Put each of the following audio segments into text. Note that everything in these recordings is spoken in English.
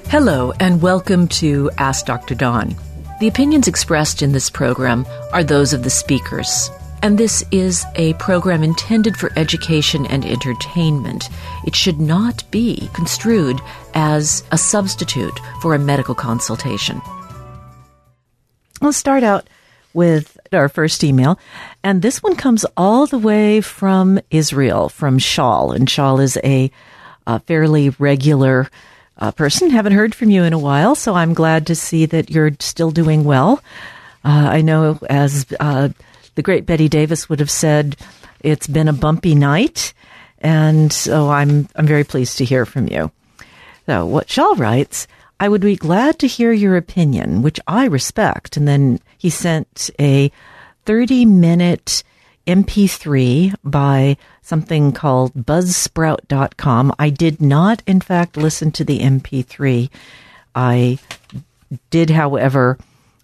Hello, and welcome to Ask Dr. Dawn. The opinions expressed in this program are those of the speakers, and this is a program intended for education and entertainment. It should not be construed as a substitute for a medical consultation. We'll start out with our first email, and this one comes all the way from Israel, from Shaul, and Shaul is a fairly regular person. Haven't heard from you in a while, so I'm glad to see that you're still doing well. I know, as the great Betty Davis would have said, it's been a bumpy night, and so I'm very pleased to hear from you. So what Shaul writes, I would be glad to hear your opinion, which I respect. And then he sent a 30-minute MP3 by something called buzzsprout.com. I did not, in fact, listen to the MP3. I did, however,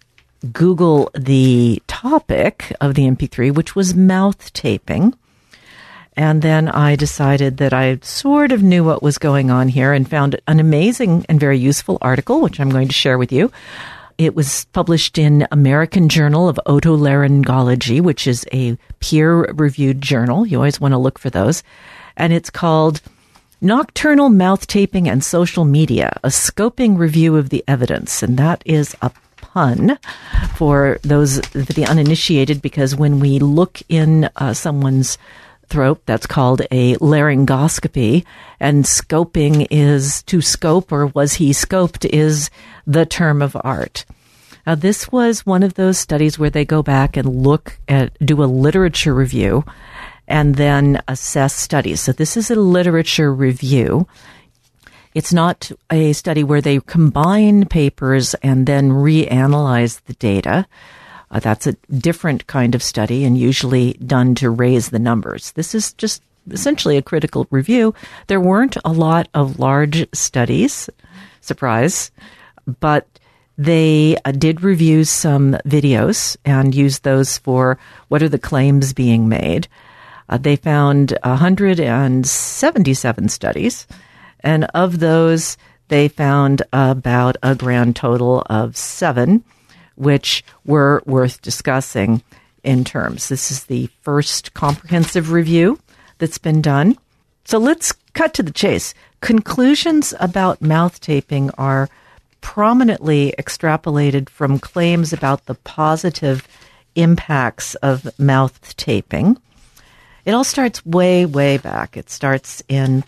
Google the topic of the MP3, which was mouth taping. And then I decided that I sort of knew what was going on here and found an amazing and very useful article, which I'm going to share with you. It was published in American Journal of Otolaryngology, which is a peer-reviewed journal. You always want to look for those. And it's called Nocturnal Mouth Taping and Social Media, a Scoping Review of the Evidence. And that is a pun for those, for the uninitiated, because when we look in someone's throat, that's called a laryngoscopy, and scoping is to scope, or was he scoped, is the term of art. Now, this was one of those studies where they go back and do a literature review and then assess studies. So this is a literature review. It's not a study where they combine papers and then reanalyze the data. That's a different kind of study and usually done to raise the numbers. This is just essentially a critical review. There weren't a lot of large studies, surprise, but they did review some videos and used those for what are the claims being made. They found 177 studies, and of those, they found about a grand total of 7, which were worth discussing in terms. This is the first comprehensive review that's been done. So let's cut to the chase. Conclusions about mouth taping are prominently extrapolated from claims about the positive impacts of mouth taping. It all starts way, way back. It starts in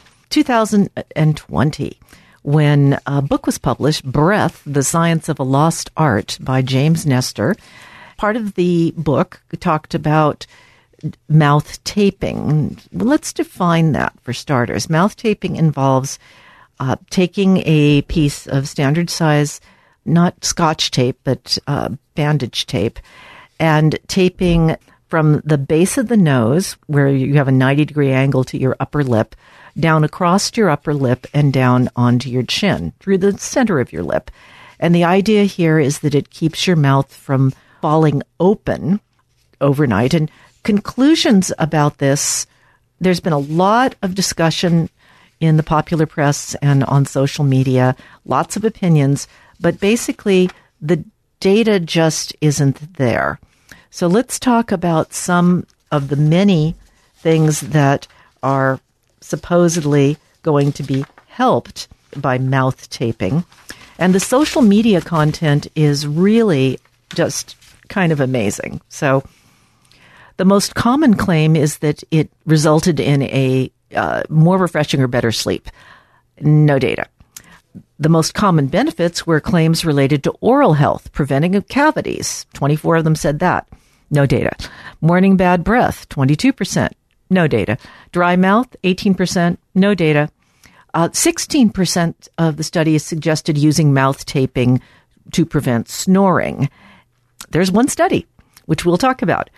2020. When a book was published, Breath, The Science of a Lost Art by James Nestor. Part of the book talked about mouth taping. Let's define that for starters. Mouth taping involves taking a piece of standard size, not Scotch tape, but bandage tape, and taping from the base of the nose, where you have a 90-degree angle to your upper lip, down across your upper lip and down onto your chin, through the center of your lip. And the idea here is that it keeps your mouth from falling open overnight. And conclusions about this, there's been a lot of discussion in the popular press and on social media, lots of opinions, but basically the data just isn't there. So let's talk about some of the many things that are supposedly going to be helped by mouth taping. And the social media content is really just kind of amazing. So the most common claim is that it resulted in a more refreshing or better sleep. No data. The most common benefits were claims related to oral health, preventing of cavities. 24 of them said that. No data. Morning bad breath, 22%. No data. Dry mouth, 18%. No data. 16% of the studies suggested using mouth taping to prevent snoring. There's one study, which we'll talk about.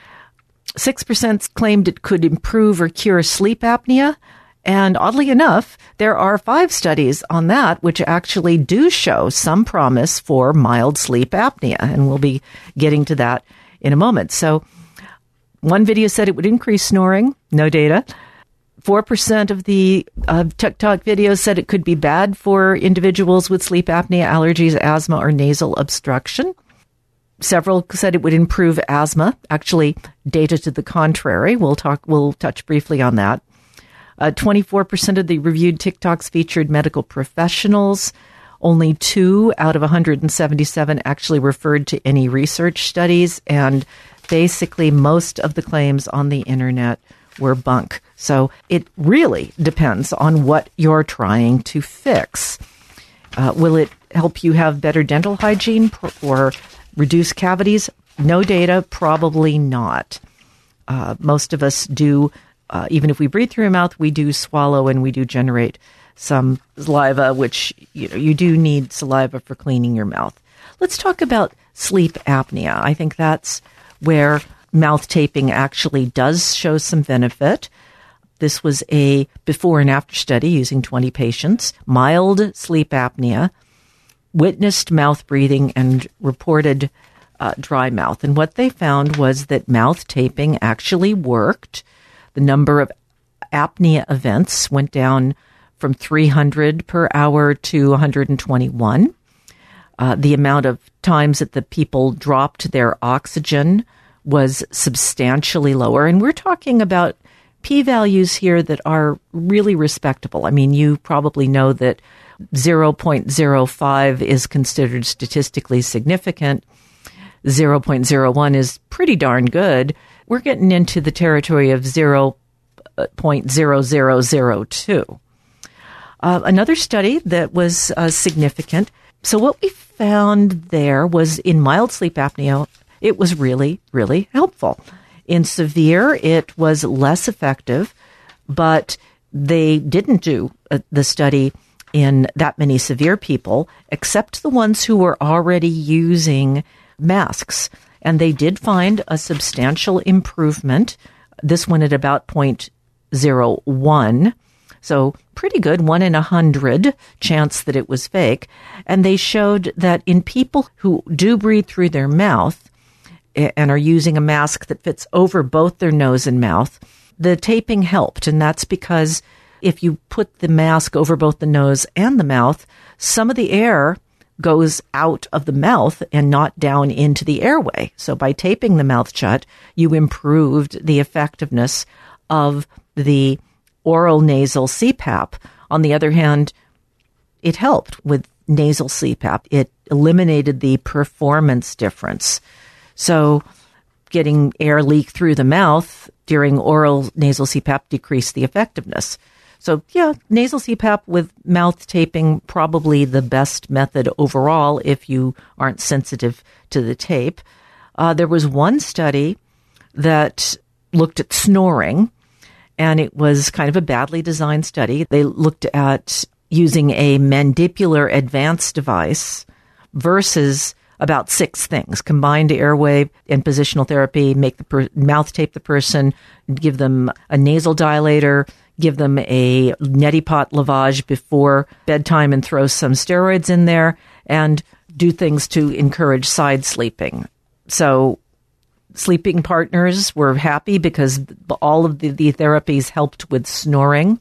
6% claimed it could improve or cure sleep apnea. And oddly enough, there are 5 studies on that which actually do show some promise for mild sleep apnea. And we'll be getting to that in a moment. So one video said it would increase snoring. No data. 4% of the TikTok videos said it could be bad for individuals with sleep apnea, allergies, asthma, or nasal obstruction. Several said it would improve asthma. Actually, data to the contrary. We'll touch briefly on that. 24% of the reviewed TikToks featured medical professionals. Only 2 out of 177 actually referred to any research studies, and basically most of the claims on the internet were bunk. So it really depends on what you're trying to fix. Will it help you have better dental hygiene or reduce cavities? No data, probably not. Most of us do, even if we breathe through our mouth, we do swallow and we do generate some saliva, which you do need saliva for cleaning your mouth. Let's talk about sleep apnea. I think that's where mouth taping actually does show some benefit. This was a before and after study using 20 patients, mild sleep apnea, witnessed mouth breathing, and reported dry mouth. And what they found was that mouth taping actually worked. The number of apnea events went down from 300 per hour to 121. The amount of times that the people dropped their oxygen was substantially lower. And we're talking about p-values here that are really respectable. I mean, you probably know that 0.05 is considered statistically significant. 0.01 is pretty darn good. We're getting into the territory of 0.0002. Another study that was significant. So what we found there was in mild sleep apnea, it was really, really helpful. In severe, it was less effective, but they didn't do the study in that many severe people, except the ones who were already using masks. And they did find a substantial improvement. This one at about 0.01. So pretty good, 1 in 100 chance that it was fake. And they showed that in people who do breathe through their mouth and are using a mask that fits over both their nose and mouth, the taping helped. And that's because if you put the mask over both the nose and the mouth, some of the air goes out of the mouth and not down into the airway. So by taping the mouth shut, you improved the effectiveness of the oral nasal CPAP. On the other hand, it helped with nasal CPAP. It eliminated the performance difference. So getting air leak through the mouth during oral nasal CPAP decreased the effectiveness. So yeah, nasal CPAP with mouth taping, probably the best method overall if you aren't sensitive to the tape. There was one study that looked at snoring, and it was kind of a badly designed study. They looked at using a mandibular advance device versus about 6 things: combined airway and positional therapy, make the mouth tape the person, give them a nasal dilator, give them a neti pot lavage before bedtime and throw some steroids in there, and do things to encourage side sleeping. So sleeping partners were happy because all of the therapies helped with snoring.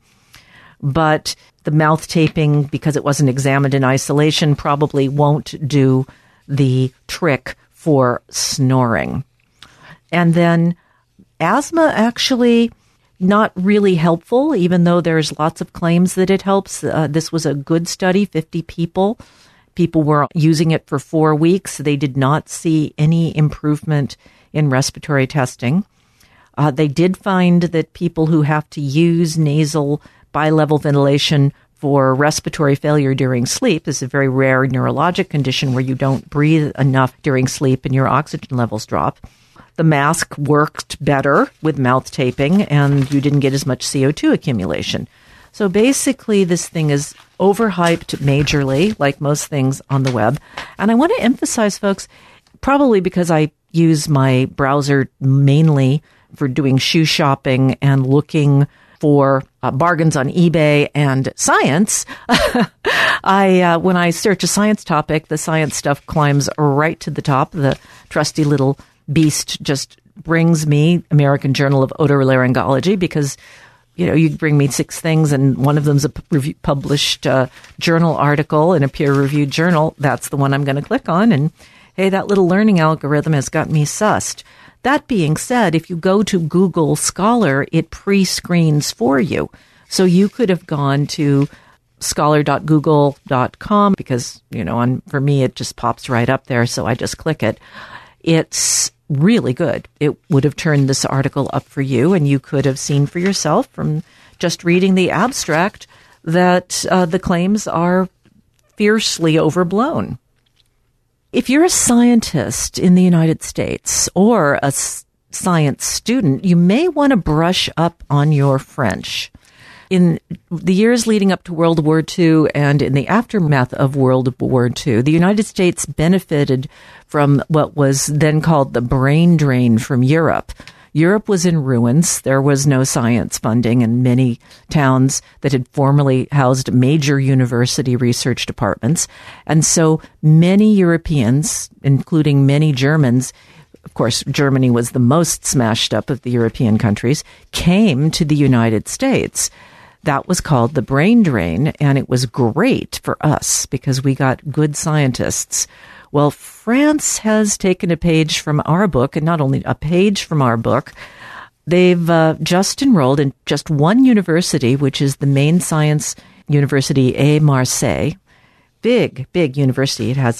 But the mouth taping, because it wasn't examined in isolation, probably won't do the trick for snoring. And then asthma, actually not really helpful, even though there's lots of claims that it helps. This was a good study, 50 people. People were using it for 4 weeks. They did not see any improvement in respiratory testing. They did find that people who have to use nasal bilevel ventilation for respiratory failure during sleep, this is a very rare neurologic condition where you don't breathe enough during sleep and your oxygen levels drop. The mask worked better with mouth taping, and you didn't get as much CO2 accumulation. So basically, this thing is overhyped majorly, like most things on the web. And I want to emphasize, folks, probably because I use my browser mainly for doing shoe shopping and looking for bargains on eBay and science. When I search a science topic, the science stuff climbs right to the top. The trusty little beast just brings me American Journal of Otolaryngology, because you bring me 6 things and one of them's a published journal article in a peer-reviewed journal. That's the one I'm going to click on. And hey, that little learning algorithm has got me sussed. That being said, if you go to Google Scholar, it pre-screens for you. So you could have gone to scholar.google.com because, for me, it just pops right up there. So I just click it. It's really good. It would have turned this article up for you, and you could have seen for yourself from just reading the abstract that the claims are fiercely overblown. If you're a scientist in the United States or a science student, you may want to brush up on your French. In the years leading up to World War II and in the aftermath of World War II, the United States benefited from what was then called the brain drain from Europe. Europe was in ruins. There was no science funding, and many towns that had formerly housed major university research departments. And so many Europeans, including many Germans, of course, Germany was the most smashed up of the European countries, came to the United States. That was called the brain drain, and it was great for us because we got good scientists. Well, France has taken a page from our book, and not only a page from our book, they've just enrolled in just one university, which is the main science university, Marseille. Big university. It has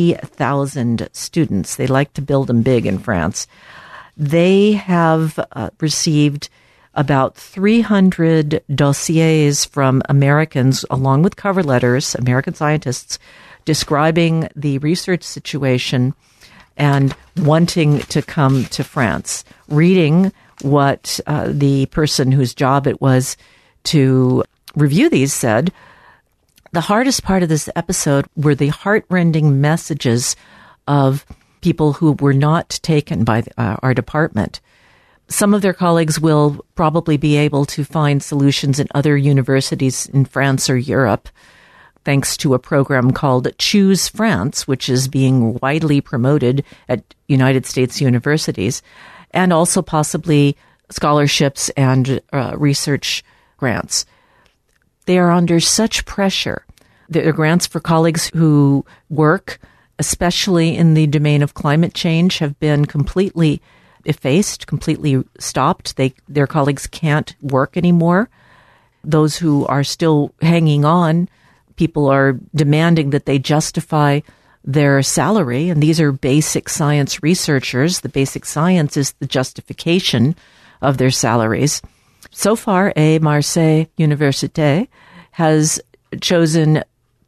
80,000 students. They like to build them big in France. They have received about 300 dossiers from Americans, along with cover letters, American scientists, describing the research situation and wanting to come to France. Reading what the person whose job it was to review these said, the hardest part of this episode were the heartrending messages of people who were not taken by our department. Some of their colleagues will probably be able to find solutions in other universities in France or Europe, thanks to a program called Choose France, which is being widely promoted at United States universities, and also possibly scholarships and research grants. They are under such pressure. There are grants for colleagues who work, especially in the domain of climate change, have been completely effaced, completely stopped. Their colleagues can't work anymore. Those who are still hanging on, people are demanding that they justify their salary, and these are basic science researchers. The basic science is the justification of their salaries. So far, Marseille Université has chosen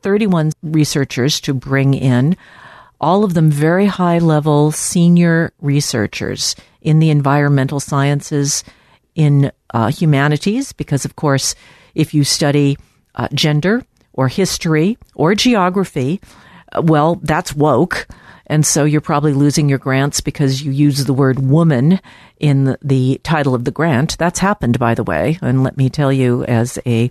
31 researchers to bring in, all of them very high-level senior researchers in the environmental sciences, in humanities, because, of course, if you study gender or history or geography, well, that's woke. And so you're probably losing your grants because you use the word woman in the title of the grant. That's happened, by the way. And let me tell you, as a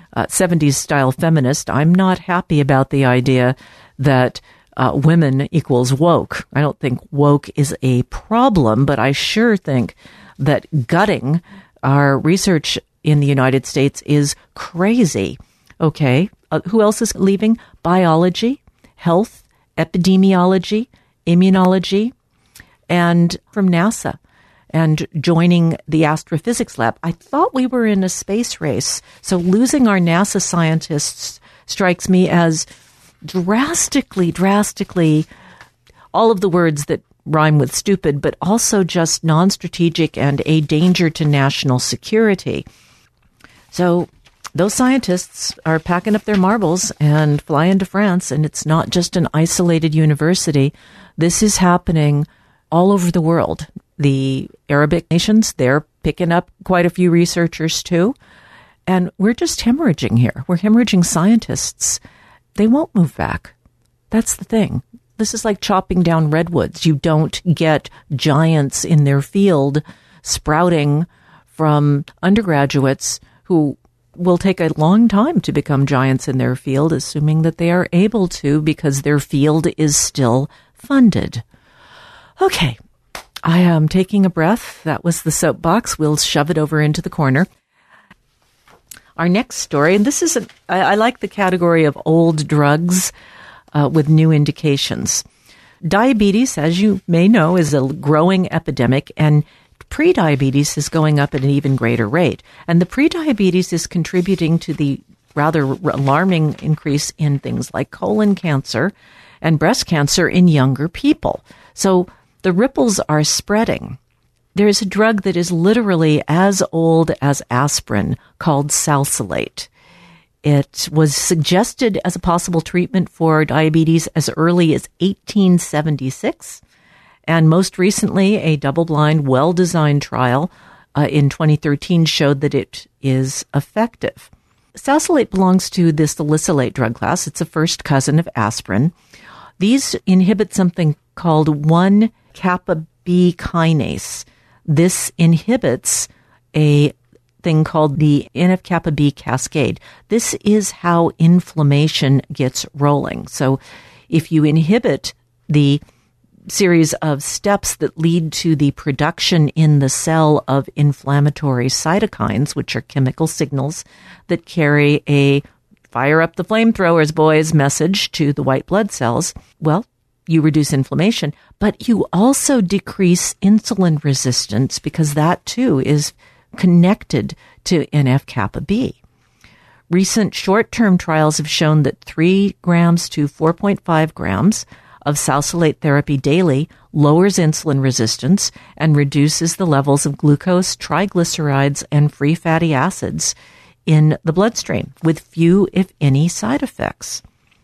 70s-style feminist, I'm not happy about the idea that women equals woke. I don't think woke is a problem, but I sure think that gutting our research in the United States is crazy. Okay, who else is leaving? Biology, health, epidemiology, immunology, and from NASA, and joining the astrophysics lab. I thought we were in a space race, so losing our NASA scientists strikes me as drastically, all of the words that rhyme with stupid, but also just non-strategic and a danger to national security. So those scientists are packing up their marbles and flying to France, and it's not just an isolated university. This is happening all over the world. The Arabic nations, they're picking up quite a few researchers too. And we're just hemorrhaging here. We're hemorrhaging scientists. They won't move back. That's the thing. This is like chopping down redwoods. You don't get giants in their field sprouting from undergraduates who will take a long time to become giants in their field, assuming that they are able to because their field is still funded. Okay, I am taking a breath. That was the soapbox. We'll shove it over into the corner. our next story, and this is, I like the category of old drugs with new indications. Diabetes, as you may know, is a growing epidemic, and prediabetes is going up at an even greater rate. And the prediabetes is contributing to the rather alarming increase in things like colon cancer and breast cancer in younger people. So the ripples are spreading. There is a drug that is literally as old as aspirin called Salsalate. It was suggested as a possible treatment for diabetes as early as 1876. And most recently, a double-blind, well-designed trial in 2013 showed that it is effective. Salsalate belongs to the salicylate drug class. It's a first cousin of aspirin. These inhibit something called 1-kappa B kinase. This inhibits a thing called the NF-kappa B cascade. This is how inflammation gets rolling. So if you inhibit the series of steps that lead to the production in the cell of inflammatory cytokines, which are chemical signals that carry a fire up the flamethrowers, boys message to the white blood cells, well, you reduce inflammation, but you also decrease insulin resistance because that too is connected to NF-kappa B. Recent short-term trials have shown that 3 grams to 4.5 grams of salsalate therapy daily lowers insulin resistance and reduces the levels of glucose, triglycerides, and free fatty acids in the bloodstream with few, if any, side effects.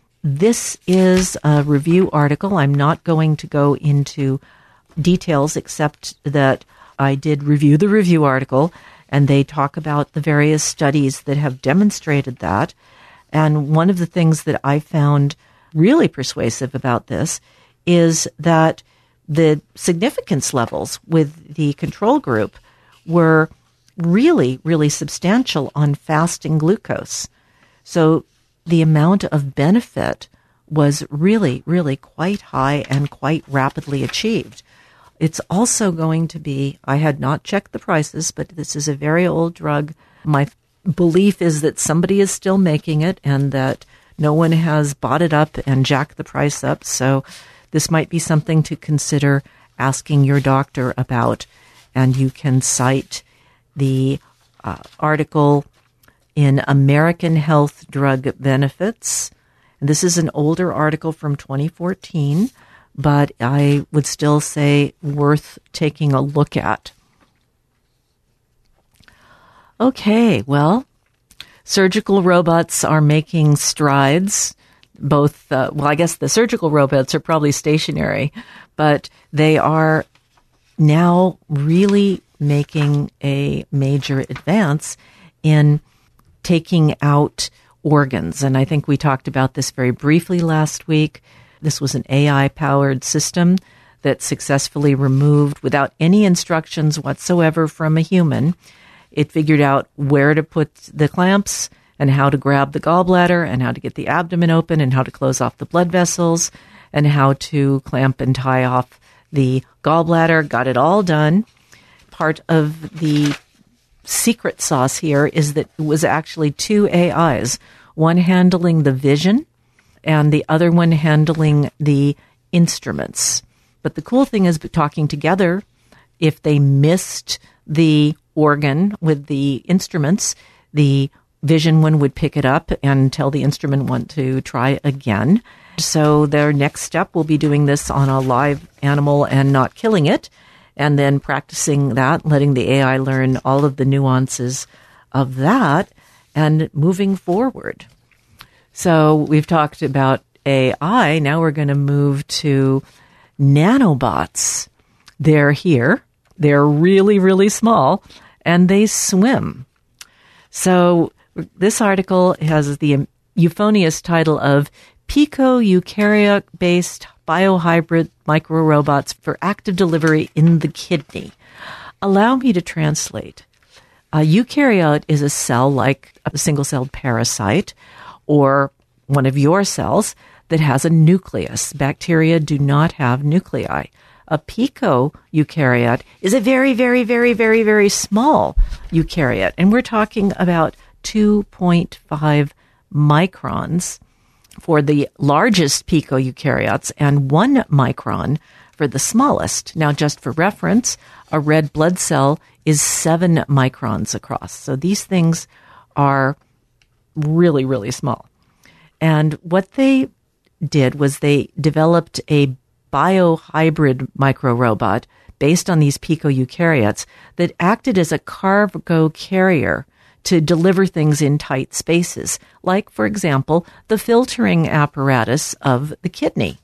This is a review article. I'm not going to go into details except that I did review the review article, and they talk about the various studies that have demonstrated that. And one of the things that I found really persuasive about this is that the significance levels with the control group were really, really substantial on fasting glucose. So the amount of benefit was really, really quite high and quite rapidly achieved. It's also going to be, I had not checked the prices, but this is a very old drug. My belief is that somebody is still making it and that no one has bought it up and jacked the price up. So this might be something to consider asking your doctor about. And you can cite the article in American Health Drug Benefits. And this is an older article from 2014, but I would still say worth taking a look at. Okay, well, surgical robots are making strides. Both, I guess the surgical robots are probably stationary, but they are now really making a major advance in taking out organs. And I think we talked about this very briefly last week. This was an AI-powered system that successfully removed, without any instructions whatsoever from a human, it figured out where to put the clamps and how to grab the gallbladder and how to get the abdomen open and how to close off the blood vessels and how to clamp and tie off the gallbladder. Got it all done. Part of the secret sauce here is that it was actually 2 AIs, one handling the vision and the other one handling the instruments. But the cool thing is talking together, if they missed the organ with the instruments, the vision one would pick it up and tell the instrument one to try again. So their next step will be doing this on a live animal and not killing it, and then practicing that, letting the AI learn all of the nuances of that and moving forward. So we've talked about AI. Now we're going to move to nanobots. They're here. They're really, really small, and they swim. So this article has the euphonious title of Pico Eukaryote-based biohybrid microrobots for active delivery in the kidney. Allow me to translate. A eukaryote is a cell like a single-celled parasite or one of your cells that has a nucleus. Bacteria do not have nuclei. A pico eukaryote is a very, very, very, very, very small eukaryote. And we're talking about 2.5 microns for the largest pico-eukaryotes and 1 micron for the smallest. Now, just for reference, a red blood cell is 7 microns across. So these things are really, really small. And what they did was they developed a biohybrid microrobot based on these pico-eukaryotes that acted as a cargo carrier to deliver things in tight spaces, like, for example, the filtering apparatus of the kidney.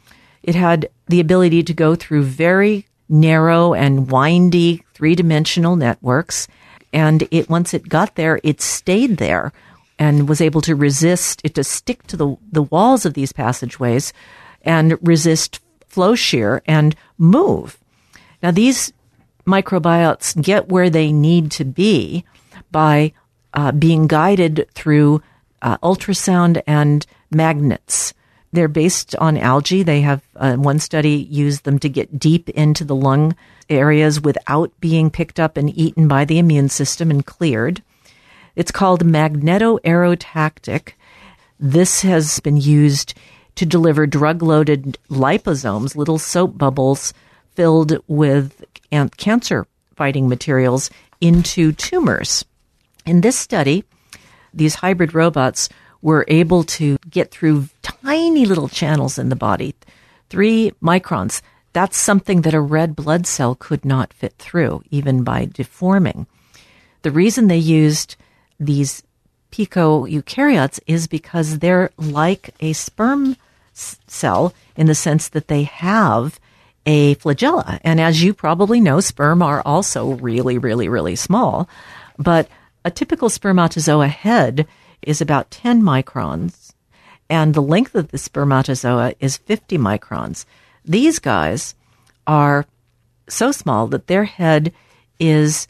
It had the ability to go through very narrow and windy three-dimensional networks, and once it got there, it stayed there and was able to resist it, to stick to the walls of these passageways and resist flow shear and move. Now, these microbiotes get where they need to be by being guided through ultrasound and magnets. They're based on algae. They have one study used them to get deep into the lung areas without being picked up and eaten by the immune system and cleared. It's called magnetoaerotactic. This has been used to deliver drug-loaded liposomes, little soap bubbles filled with cancer-fighting materials, into tumors. In this study, these hybrid robots were able to get through tiny little channels in the body, 3 microns. That's something that a red blood cell could not fit through, even by deforming. The reason they used these pico-eukaryotes is because they're like a sperm cell in the sense that they have a flagella. And as you probably know, sperm are also really, really, really small. But a typical spermatozoa head is about 10 microns, and the length of the spermatozoa is 50 microns. These guys are so small that their head is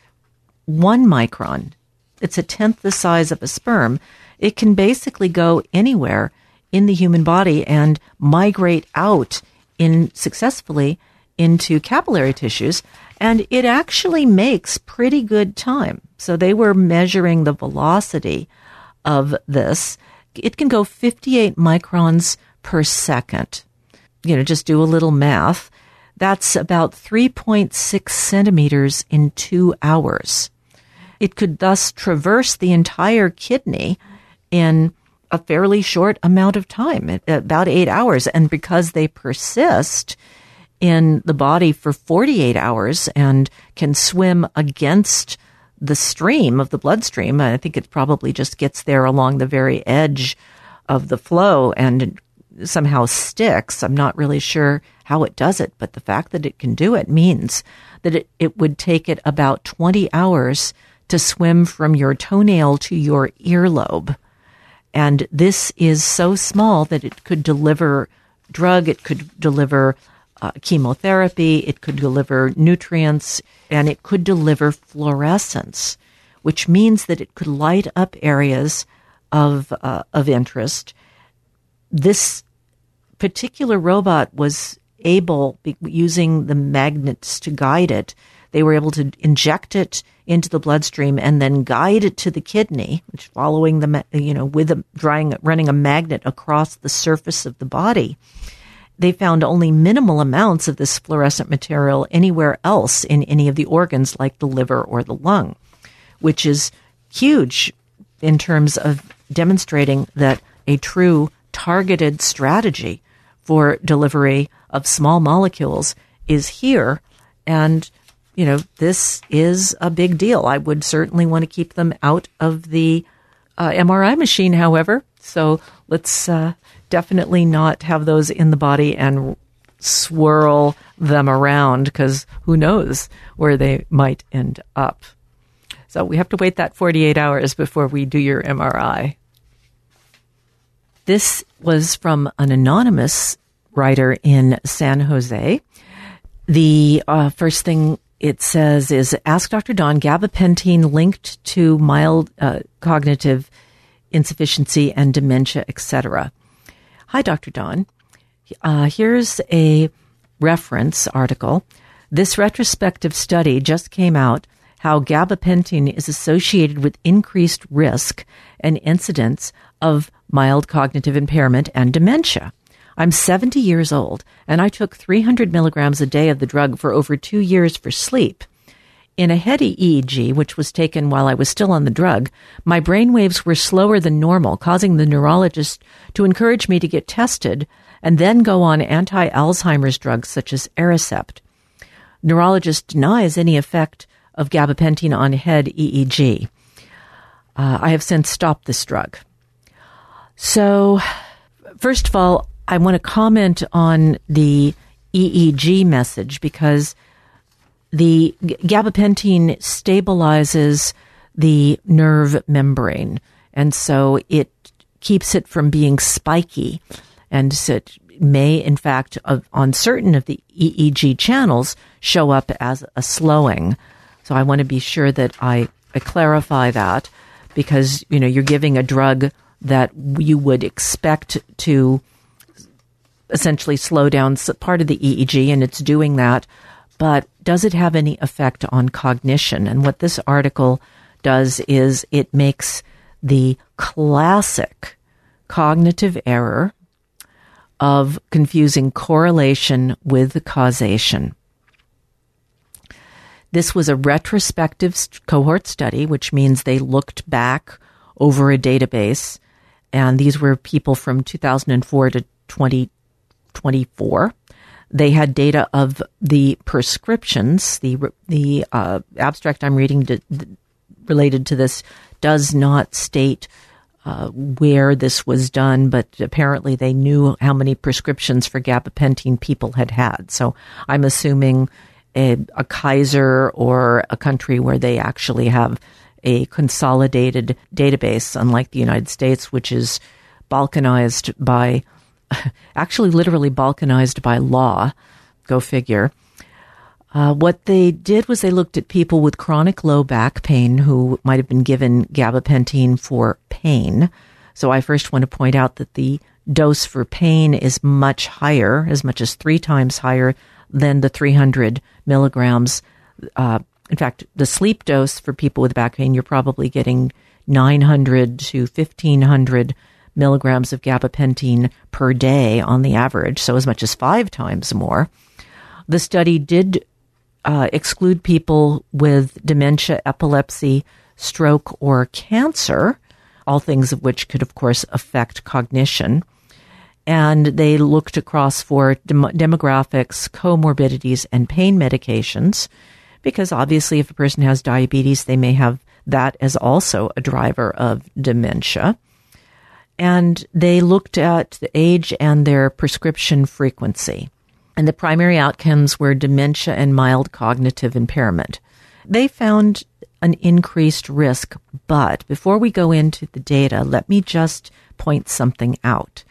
1 micron. It's a tenth the size of a sperm. It can basically go anywhere in the human body and migrate out successfully into capillary tissues, and it actually makes pretty good time. So they were measuring the velocity of this. It can go 58 microns per second. Just do a little math. That's about 3.6 centimeters in 2 hours. It could thus traverse the entire kidney in a fairly short amount of time, about 8 hours. And because they persist in the body for 48 hours and can swim against the stream of the bloodstream, I think it probably just gets there along the very edge of the flow and somehow sticks. I'm not really sure how it does it, but the fact that it can do it means that it would take it about 20 hours to swim from your toenail to your earlobe. And this is so small that it could deliver drug, it could deliver chemotherapy, it could deliver nutrients, and it could deliver fluorescence, which means that it could light up areas of interest. This particular robot was able, using the magnets to guide it, they were able to inject it into the bloodstream and then guide it to the kidney, which following running a magnet across the surface of the body. They found only minimal amounts of this fluorescent material anywhere else in any of the organs, like the liver or the lung, which is huge in terms of demonstrating that a true targeted strategy for delivery of small molecules is here. And this is a big deal. I would certainly want to keep them out of the MRI machine, however. So let's definitely not have those in the body and swirl them around, because who knows where they might end up. So we have to wait that 48 hours before we do your MRI. This was from an anonymous writer in San Jose. The first thing it says is, ask Dr. Dawn, gabapentin linked to mild cognitive insufficiency and dementia, etc. Hi, Dr. Dawn. Here's a reference article. This retrospective study just came out, how gabapentin is associated with increased risk and incidence of mild cognitive impairment and dementia. I'm 70 years old, and I took 300 milligrams a day of the drug for over 2 years for sleep. In a head EEG, which was taken while I was still on the drug, my brain waves were slower than normal, causing the neurologist to encourage me to get tested and then go on anti-Alzheimer's drugs such as Aricept. Neurologist denies any effect of gabapentin on head EEG. I have since stopped this drug. So, first of all, I want to comment on the EEG message because the gabapentin stabilizes the nerve membrane, and so it keeps it from being spiky, and so it may, in fact, on certain of the EEG channels, show up as a slowing. So I want to be sure that I clarify that, because you're giving a drug that you would expect to essentially slow down part of the EEG, and it's doing that. But does it have any effect on cognition? And what this article does is it makes the classic cognitive error of confusing correlation with causation. This was a retrospective cohort study, which means they looked back over a database, and these were people from 2004 to 2024. They had data of the prescriptions. The abstract I'm reading related to this does not state where this was done, but apparently they knew how many prescriptions for gabapentin people had. So I'm assuming a Kaiser or a country where they actually have a consolidated database, unlike the United States, which is balkanized by actually literally balkanized by law. Go figure. What they did was they looked at people with chronic low back pain who might have been given gabapentin for pain. So I first want to point out that the dose for pain is much higher, as much as 3 times higher than the 300 milligrams. In fact, the sleep dose for people with back pain, you're probably getting 900 to 1,500 milligrams of gabapentin per day on the average, so as much as 5 times more. The study did exclude people with dementia, epilepsy, stroke, or cancer, all things of which could, of course, affect cognition. And they looked across for demographics, comorbidities, and pain medications, because obviously if a person has diabetes, they may have that as also a driver of dementia. And they looked at the age and their prescription frequency. And the primary outcomes were dementia and mild cognitive impairment. They found an increased risk, but before we go into the data, let me just point something out.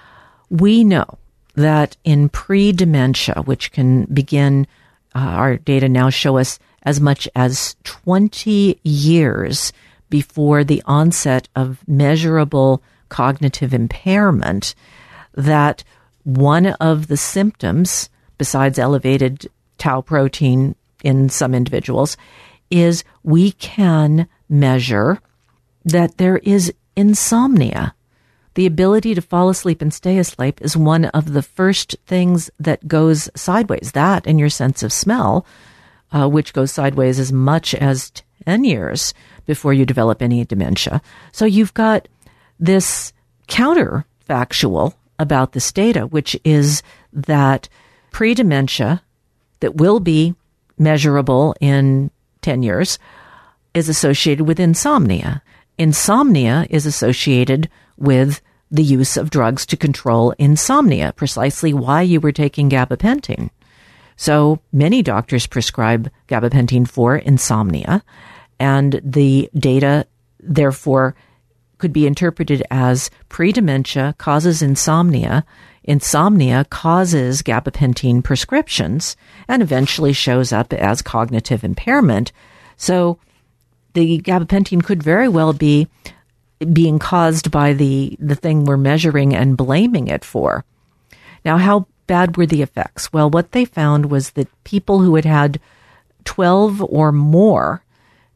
We know that in pre-dementia, which can begin, our data now show us as much as 20 years before the onset of measurable cognitive impairment, that one of the symptoms, besides elevated tau protein in some individuals, is we can measure that there is insomnia. The ability to fall asleep and stay asleep is one of the first things that goes sideways. That and your sense of smell, which goes sideways as much as 10 years before you develop any dementia. So you've got this counterfactual about this data, which is that pre-dementia that will be measurable in 10 years is associated with insomnia. Insomnia is associated with the use of drugs to control insomnia, precisely why you were taking gabapentin. So many doctors prescribe gabapentin for insomnia, and the data, therefore, could be interpreted as pre-dementia causes insomnia, insomnia causes gabapentin prescriptions, and eventually shows up as cognitive impairment. So the gabapentin could very well be being caused by the thing we're measuring and blaming it for. Now, how bad were the effects? Well, what they found was that people who had 12 or more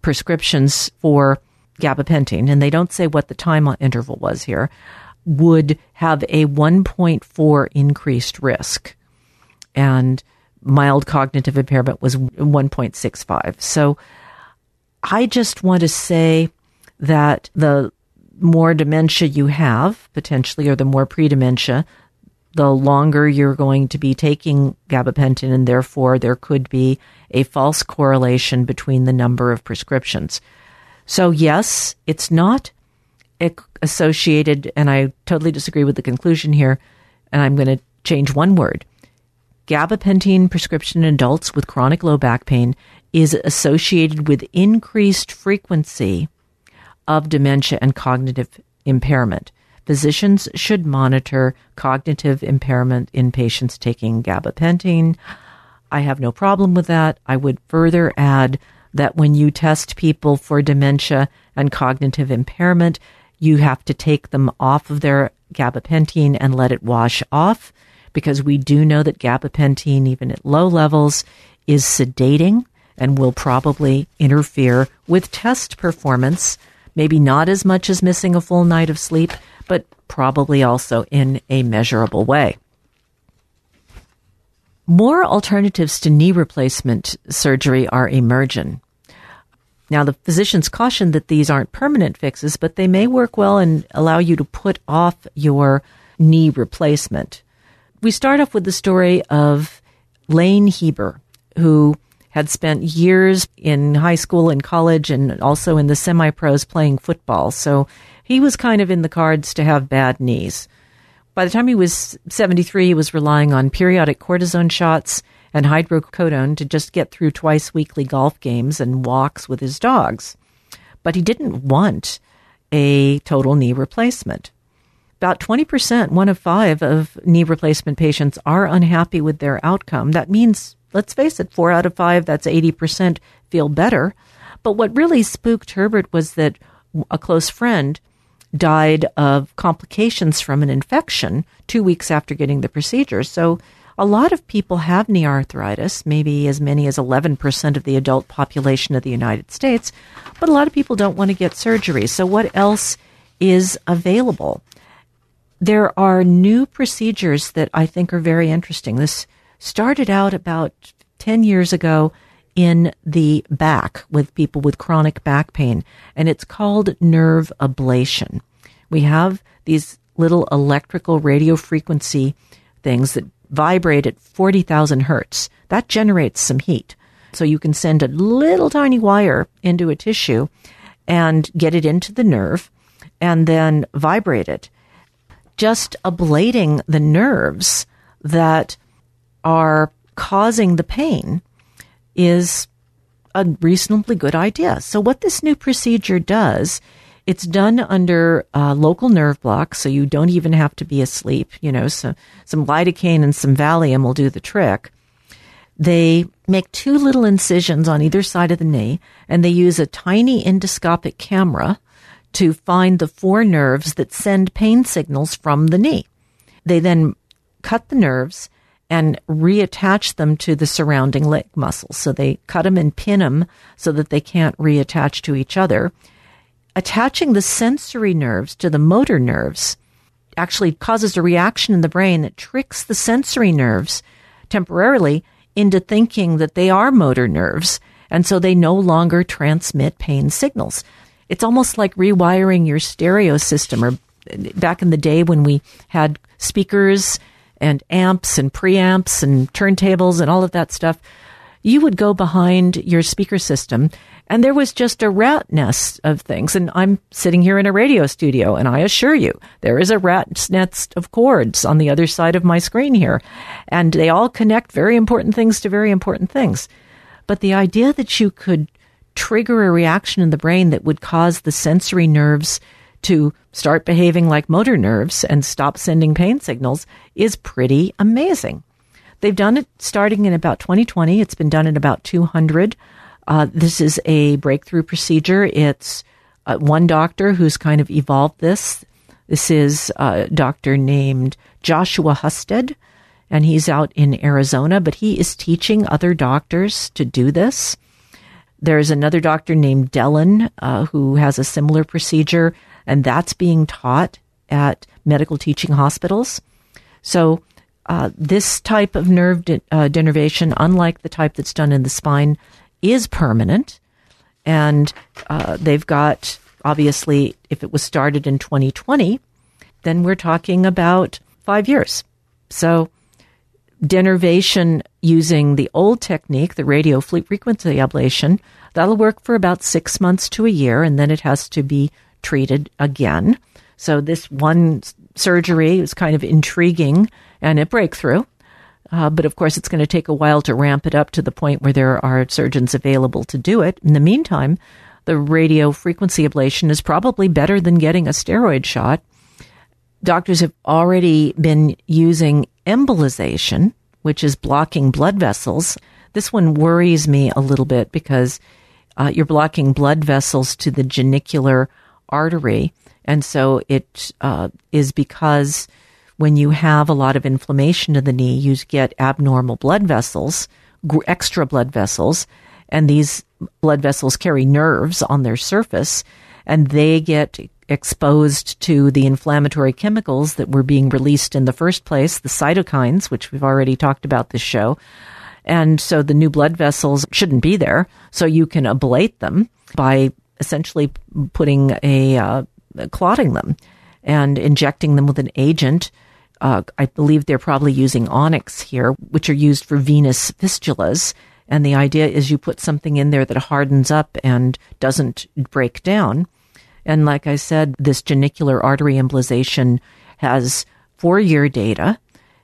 prescriptions for gabapentin, and they don't say what the time interval was here, would have a 1.4 increased risk. And mild cognitive impairment was 1.65. So I just want to say that the more dementia you have, potentially, or the more pre-dementia, the longer you're going to be taking gabapentin, and therefore there could be a false correlation between the number of prescriptions. So yes, it's not associated, and I totally disagree with the conclusion here, and I'm going to change one word. Gabapentin prescription in adults with chronic low back pain is associated with increased frequency of dementia and cognitive impairment. Physicians should monitor cognitive impairment in patients taking gabapentin. I have no problem with that. I would further add that when you test people for dementia and cognitive impairment, you have to take them off of their gabapentin and let it wash off, because we do know that gabapentin, even at low levels, is sedating and will probably interfere with test performance, maybe not as much as missing a full night of sleep, but probably also in a measurable way. More alternatives to knee replacement surgery are emerging. Now, the physicians caution that these aren't permanent fixes, but they may work well and allow you to put off your knee replacement. We start off with the story of Lane Heber, who had spent years in high school and college and also in the semi-pros playing football. So he was kind of in the cards to have bad knees. By the time he was 73, he was relying on periodic cortisone shots and hydrocodone to just get through twice weekly golf games and walks with his dogs. But he didn't want a total knee replacement. About 20%, 1 of 5 of knee replacement patients are unhappy with their outcome. That means, let's face it, 4 out of 5, that's 80%, feel better. But what really spooked Herbert was that a close friend died of complications from an infection 2 weeks after getting the procedure. So a lot of people have knee arthritis, maybe as many as 11% of the adult population of the United States, but a lot of people don't want to get surgery. So what else is available? There are new procedures that I think are very interesting. This started out about 10 years ago in the back with people with chronic back pain, and it's called nerve ablation. We have these little electrical radio frequency things that vibrate at 40,000 hertz. That generates some heat. So you can send a little tiny wire into a tissue and get it into the nerve and then vibrate it. Just ablating the nerves that are causing the pain is a reasonably good idea. So what this new procedure does, it's done under local nerve blocks, so you don't even have to be asleep. So some lidocaine and some Valium will do the trick. They make 2 little incisions on either side of the knee, and they use a tiny endoscopic camera to find the 4 nerves that send pain signals from the knee. They then cut the nerves and reattach them to the surrounding leg muscles. So they cut them and pin them so that they can't reattach to each other. Attaching the sensory nerves to the motor nerves actually causes a reaction in the brain that tricks the sensory nerves temporarily into thinking that they are motor nerves, and so they no longer transmit pain signals. It's almost like rewiring your stereo system, or back in the day when we had speakers and amps and preamps and turntables and all of that stuff. You would go behind your speaker system and there was just a rat nest of things. And I'm sitting here in a radio studio, and I assure you, there is a rat nest of cords on the other side of my screen here. And they all connect very important things to very important things. But the idea that you could trigger a reaction in the brain that would cause the sensory nerves to start behaving like motor nerves and stop sending pain signals is pretty amazing. They've done it starting in about 2020. It's been done in about 200. This is a breakthrough procedure. It's one doctor who's kind of evolved this. This is a doctor named Joshua Husted, and he's out in Arizona, but he is teaching other doctors to do this. There's another doctor named Dellon who has a similar procedure, and that's being taught at medical teaching hospitals. So this type of nerve denervation, unlike the type that's done in the spine, is permanent. And they've got, obviously, if it was started in 2020, then we're talking about 5 years. So denervation using the old technique, the radio frequency ablation, that'll work for about 6 months to a year, and then it has to be treated again. So this one surgery is kind of intriguing and a breakthrough. But of course, it's going to take a while to ramp it up to the point where there are surgeons available to do it. In the meantime, the radio frequency ablation is probably better than getting a steroid shot. Doctors have already been using embolization, which is blocking blood vessels. This one worries me a little bit because you're blocking blood vessels to the genicular artery. And so it is because when you have a lot of inflammation in the knee, you get abnormal blood vessels, extra blood vessels, and these blood vessels carry nerves on their surface, and they get exposed to the inflammatory chemicals that were being released in the first place, the cytokines, which we've already talked about this show. And so the new blood vessels shouldn't be there. So you can ablate them by essentially putting clotting them and injecting them with an agent. I believe they're probably using onyx here, which are used for venous fistulas. And the idea is you put something in there that hardens up and doesn't break down. And like I said, this genicular artery embolization has 4-year data.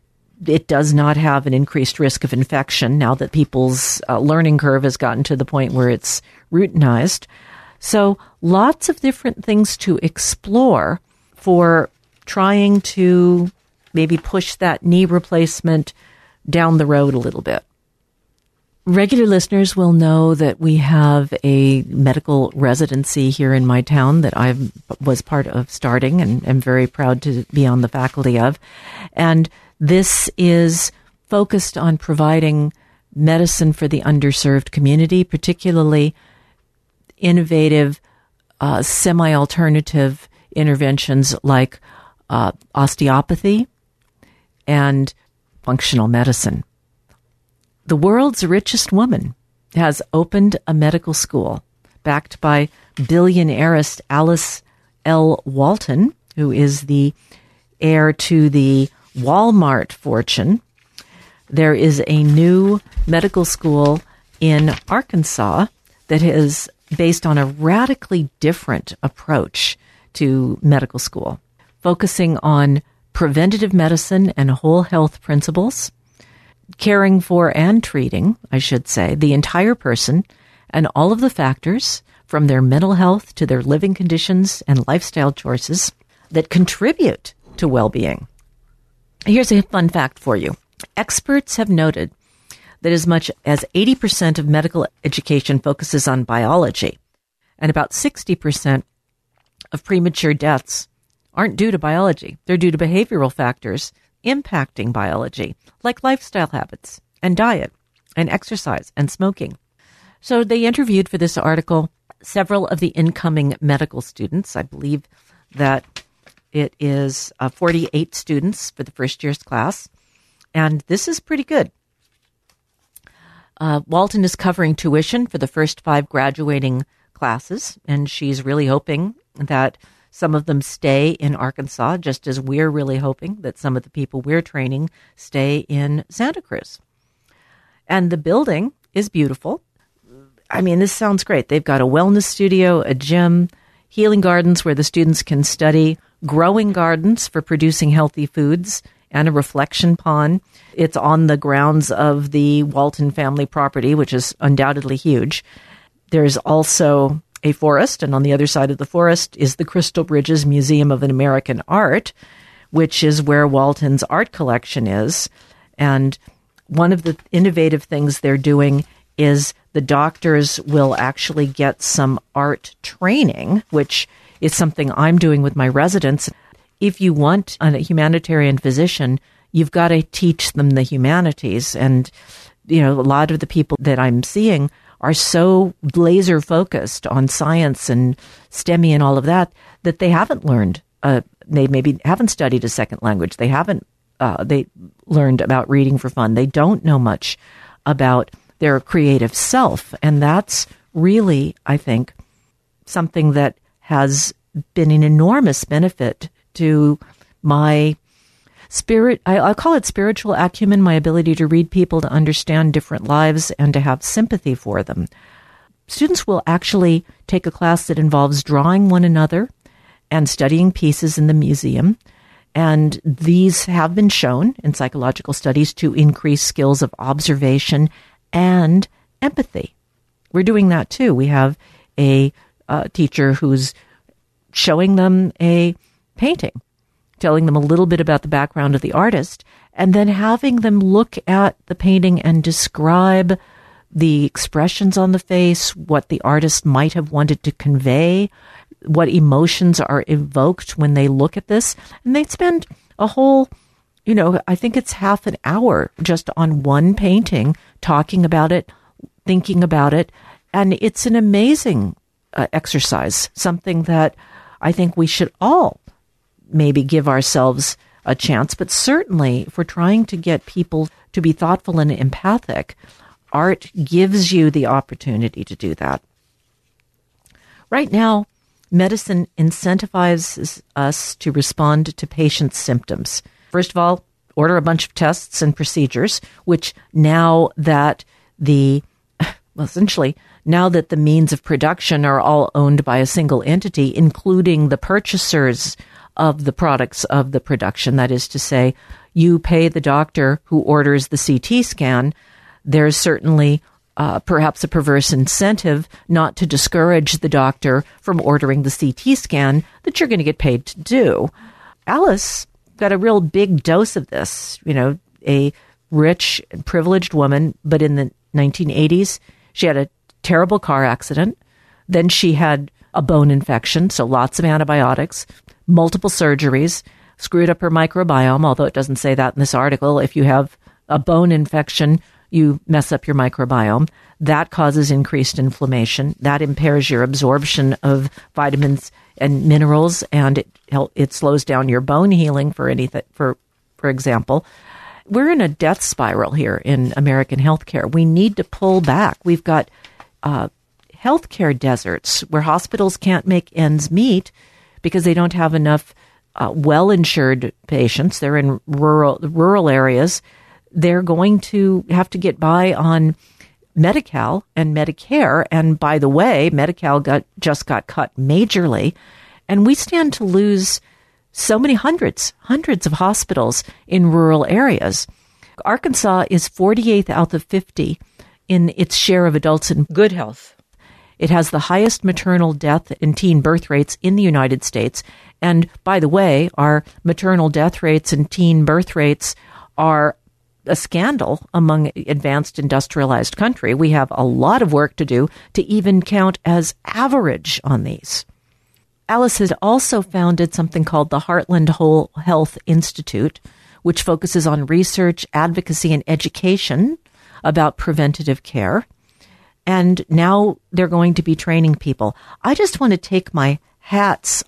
It does not have an increased risk of infection now that people's learning curve has gotten to the point where it's routinized. So lots of different things to explore for trying to maybe push that knee replacement down the road a little bit. Regular listeners will know that we have a medical residency here in my town that I was part of starting and am very proud to be on the faculty of. And this is focused on providing medicine for the underserved community, particularly innovative, semi-alternative interventions like osteopathy and functional medicine. The world's richest woman has opened a medical school backed by billionairist Alice L. Walton, who is the heir to the Walmart fortune. There is a new medical school in Arkansas that is based on a radically different approach to medical school, focusing on preventative medicine and whole health principles, caring for and treating, I should say, the entire person and all of the factors from their mental health to their living conditions and lifestyle choices that contribute to well-being. Here's a fun fact for you. Experts have noted that as much as 80% of medical education focuses on biology, and about 60% of premature deaths aren't due to biology. They're due to behavioral factors impacting biology, like lifestyle habits and diet and exercise and smoking. So they interviewed for this article several of the incoming medical students. I believe that it is 48 students for the first year's class, and this is pretty good. Walton is covering tuition for the first 5 graduating classes, and she's really hoping that some of them stay in Arkansas, just as we're really hoping that some of the people we're training stay in Santa Cruz. And the building is beautiful. I mean, this sounds great. They've got a wellness studio, a gym, healing gardens where the students can study, growing gardens for producing healthy foods, and a reflection pond. It's on the grounds of the Walton family property, which is undoubtedly huge. There's also a forest, and on the other side of the forest is the Crystal Bridges Museum of American Art, which is where Walton's art collection is. And one of the innovative things they're doing is the doctors will actually get some art training, which is something I'm doing with my residents. If you want a humanitarian physician, you've got to teach them the humanities. And, you know, a lot of the people that I'm seeing are so laser focused on science and STEMI and all of that they haven't learned. They maybe haven't studied a second language. They haven't. They learned about reading for fun. They don't know much about their creative self, and that's really, I think, something that has been an enormous benefit to my spirit. I call it spiritual acumen, my ability to read people, to understand different lives, and to have sympathy for them. Students will actually take a class that involves drawing one another and studying pieces in the museum. And these have been shown in psychological studies to increase skills of observation and empathy. We're doing that too. We have a teacher who's showing them a painting, telling them a little bit about the background of the artist, and then having them look at the painting and describe the expressions on the face, what the artist might have wanted to convey, what emotions are evoked when they look at this. And they spend a whole, I think it's half an hour just on one painting, talking about it, thinking about it. And it's an amazing exercise, something that I think we should all maybe give ourselves a chance. But certainly, if we're trying to get people to be thoughtful and empathic, art gives you the opportunity to do that. Right now, medicine incentivizes us to respond to patients' symptoms. First of all, order a bunch of tests and procedures, which now that the means of production are all owned by a single entity, including the purchasers of the products of the production, that is to say, you pay the doctor who orders the CT scan, there's certainly perhaps a perverse incentive not to discourage the doctor from ordering the CT scan that you're going to get paid to do. Alice got a real big dose of this, a rich and privileged woman, but in the 1980s, she had a terrible car accident. Then she had a bone infection, so lots of antibiotics, multiple surgeries, screwed up her microbiome, although it doesn't say that in this article. If you have a bone infection, you mess up your microbiome. That causes increased inflammation. That impairs your absorption of vitamins and minerals, and it slows down your bone healing for example. We're in a death spiral here in American healthcare. We need to pull back. We've got healthcare deserts where hospitals can't make ends meet because they don't have enough well-insured patients. They're in rural areas. They're going to have to get by on Medi-Cal and Medicare. And by the way, Medi-Cal just got cut majorly. And we stand to lose so many hundreds of hospitals in rural areas. Arkansas is 48th out of 50 in its share of adults in good health. It has the highest maternal death and teen birth rates in the United States. And by the way, our maternal death rates and teen birth rates are a scandal among advanced industrialized country. We have a lot of work to do to even count as average on these. Alice has also founded something called the Heartland Whole Health Institute, which focuses on research, advocacy, and education about preventative care. And now they're going to be training people. I just want to take my hat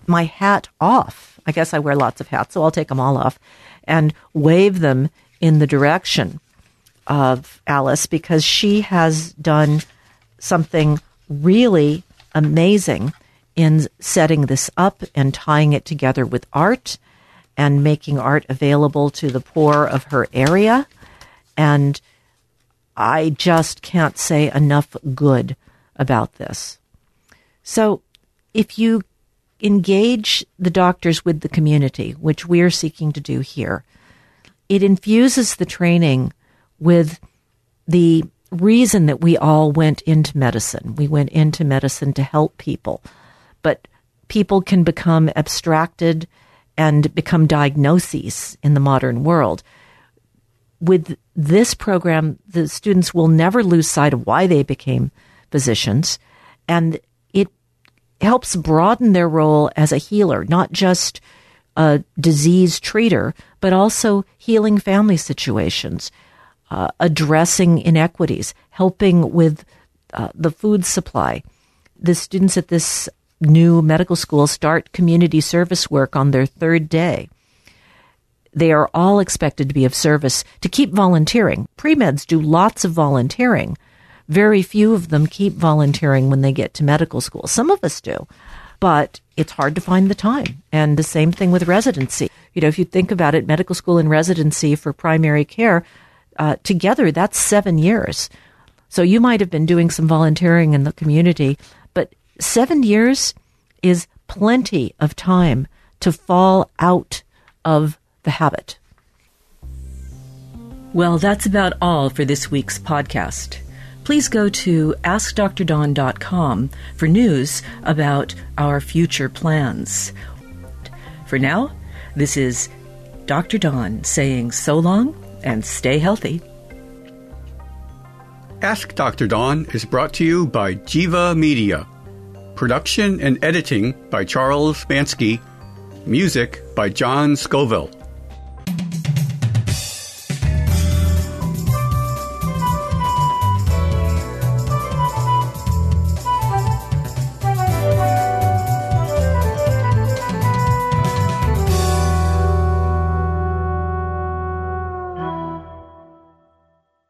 off. I guess I wear lots of hats, so I'll take them all off and wave them in the direction of Alice, because she has done something really amazing in setting this up and tying it together with art and making art available to the poor of her area. And I just can't say enough good about this. So if you engage the doctors with the community, which we're seeking to do here, it infuses the training with the reason that we all went into medicine. We went into medicine to help people, but people can become abstracted and become diagnoses in the modern world. With this program, the students will never lose sight of why they became physicians, and it helps broaden their role as a healer, not just a disease treater, but also healing family situations, addressing inequities, helping with the food supply. The students at this new medical school start community service work on their third day. They are all expected to be of service, to keep volunteering. Pre-meds do lots of volunteering. Very few of them keep volunteering when they get to medical school. Some of us do, but it's hard to find the time. And the same thing with residency. If you think about it, medical school and residency for primary care, together, that's 7 years. So you might have been doing some volunteering in the community, but 7 years is plenty of time to fall out of the habit. Well, that's about all for this week's podcast. Please go to AskDrDawn.com for news about our future plans. For now, this is Dr. Dawn saying so long and stay healthy. Ask Dr. Dawn is brought to you by Jiva Media. Production and editing by Charles Bansky. Music by John Scoville.